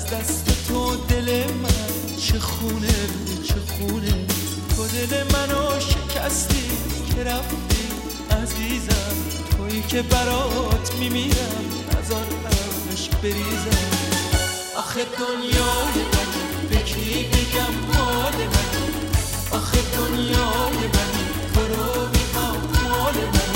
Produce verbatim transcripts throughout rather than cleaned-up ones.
از دست تو دل من چه خونه چه خونه، تو دل منو شکستی که رفتی عزیزم، تویی که برات میمیرم نذار عشق بریزم. آخه دنیای من به کی بگم حال من، آخه دنیای من تو رو میخوام مال من.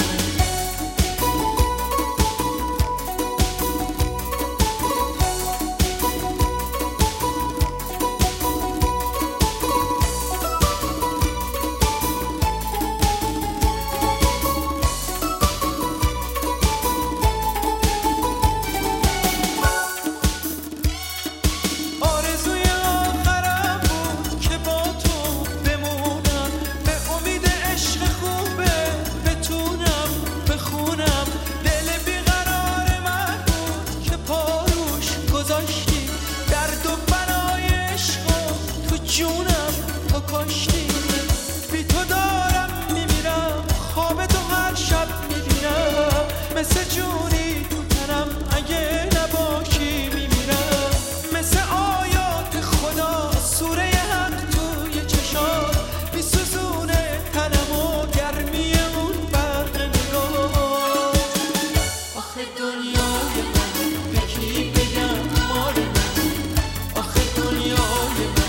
جونم تو کاشتی، بی تو دارم میمیرم، خواب تو هر شب میبینم، مثل جونی تو تنم اگه نباشی میمیرم، مثل آیات خدا سوره حق توی چشام میسوزونه تنم و گرمی اون برق نگاه. آخه دنیای من به کی بگم مال من، آخه دنیای من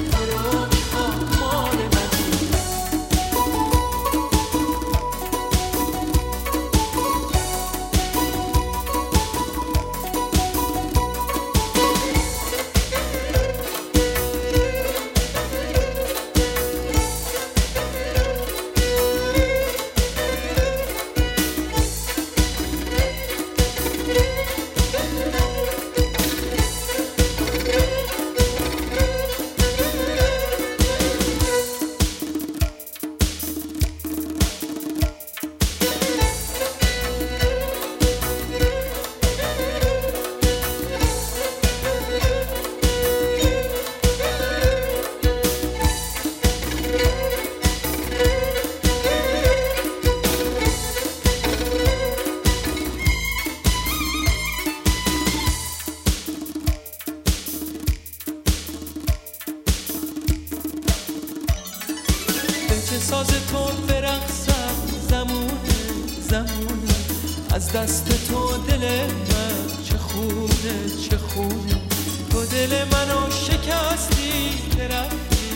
چه ساز تو برقصم زمونه زمونه، از دست تو دل من چه خونه چه خونه، تو دل منو شکستی که رفتی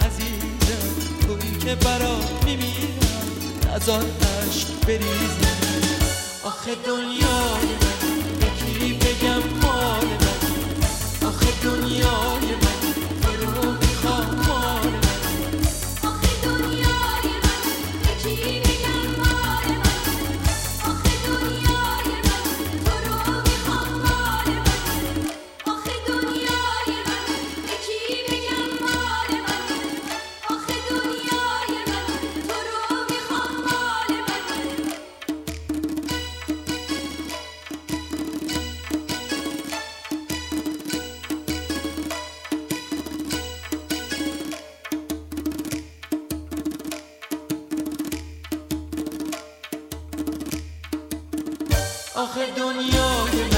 عزیزم، تویی که برات میمیرم نذار عشق بریزم. آخه دنیای من به کی بگم مال من، آخه دنیای من تو رو میخوام مال من. آخه دنیای